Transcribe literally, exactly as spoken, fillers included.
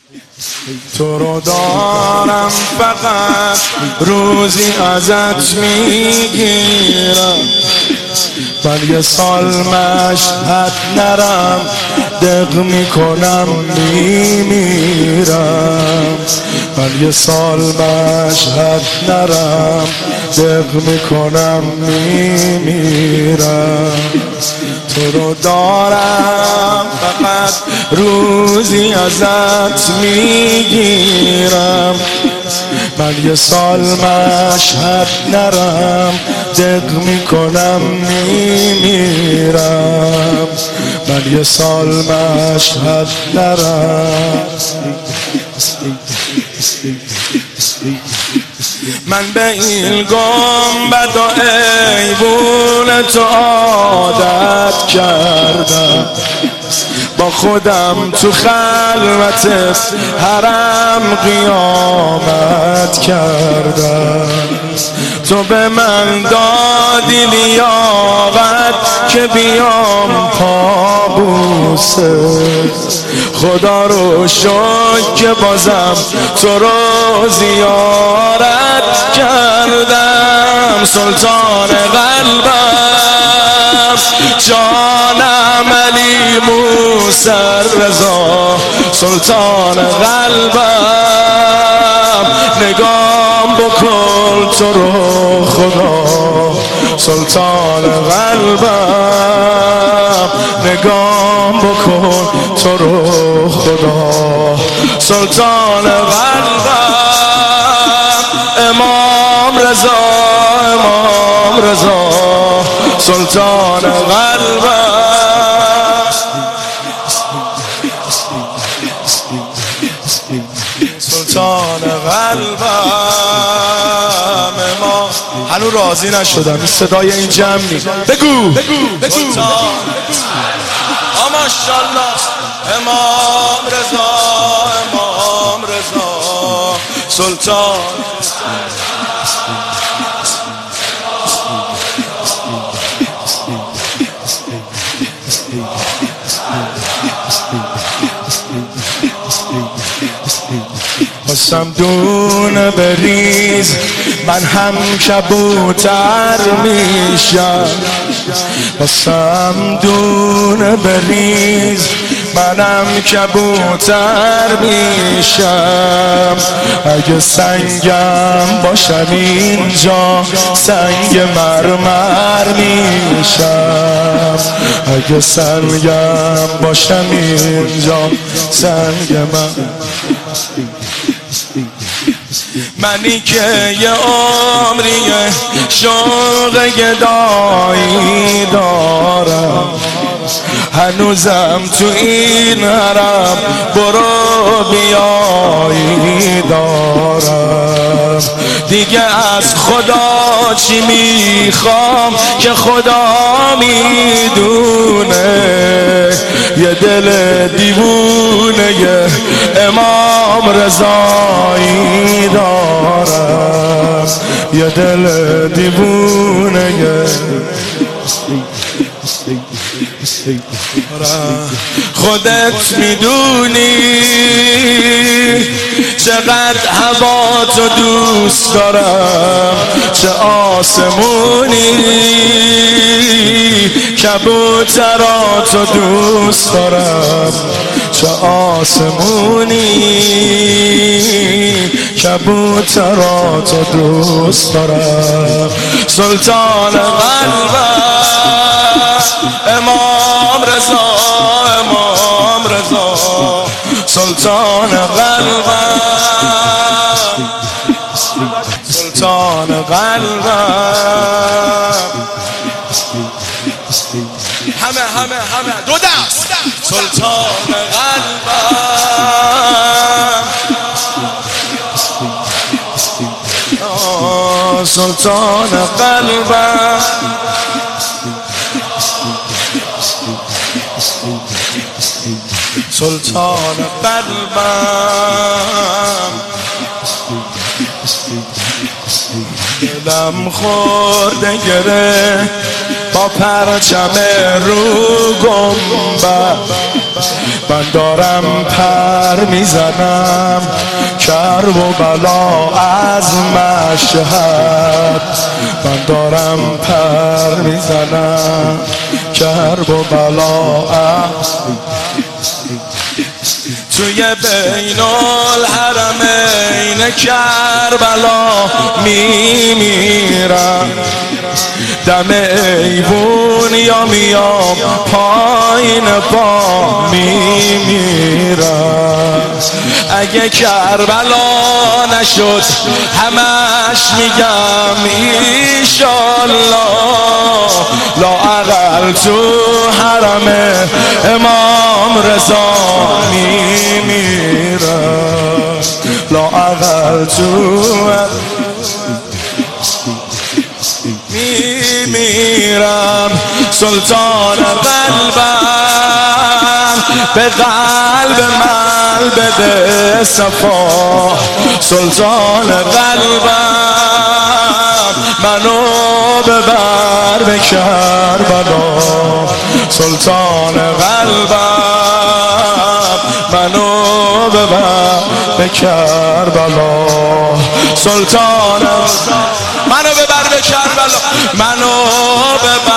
تو رو دارم فقط روزی ازت میگیرم، من یه سال مشهد نرم دق میکنم میمیرم، من یه سال مشهد نرم دق میکنم میمیرم. تو رو دارم فقط روزی ازت میگیرم، من یه سال مشهد نرم دق میکنم میمیرم، من یه سال مشهد نرم. من به این گنبد و ایوون تو عادت کردم، با خودم تو خلوت حرم قیامت کردم. تو به من دادی لیاقت که بیام پابوسه، خدا رو شکر که بازم تو رو زیارت کردم. سلطان قلبم جانم علی موسی رضا، سلطان قلبم نگام بکن تو رو خدا، سلطان قلبم نگام بکن تو رو خدا، سلطان قلبم امام رضا، امام رضا، سلطان قلبم. سلطان قلبم امام. هنو راضی نشدم این صدای این جمعی. بگو بگو ماشاءالله امام رضا، امام رضا، سلطان. خواستم دونه بریز من هم کبوتر میشم، خواستم دونه بریز منم کبوتر میشم. اگه سنگم باشم اینجا سنگ مرمر میشم، اگه سنگم باشم اینجا سنگ مرمر. منی که یه عمریه شوق گدایی دارم، هنوزم تو این حرم برو بیایی دارم. دیگه از خدا چی میخوام که خدا میدونه، یه دل دیوونه یه امام رضایی دارم، یه دل دیوونه یه خودت میدونی چقدر هوا تو دوست دارم، چه آسمونی کبوتراتو دوست دارم، چه آسمونی کبوتراتو دوست دارم. سلطان قلبم امام رضا، امام رضا، سلطان قلبم، سلطان قلبم. همه همه همه دو دست. سلطان قلبم، سلطان قلبم. سلطان قلبم دلم خورده گره با پرچم رو گنبد من دارم پر میزنم کرب و بلا از مشهد من دارم پر میزنم کرب و بلا از توی بین الحرمین کربلا میمیرم دم ایوون یا میام پایین پا میمیرم اگه کربلا نشد همش میگم ایشالله لااقل تو حرم امام رضا میمیرم لااقل تو میمیرم سلطان قلبم به قلب من بده صفا سلطان قلبم منو ببر به کربلا سلطان قلبم منو ببر به کربلا سلطان منو ببر به کربلا منو ببر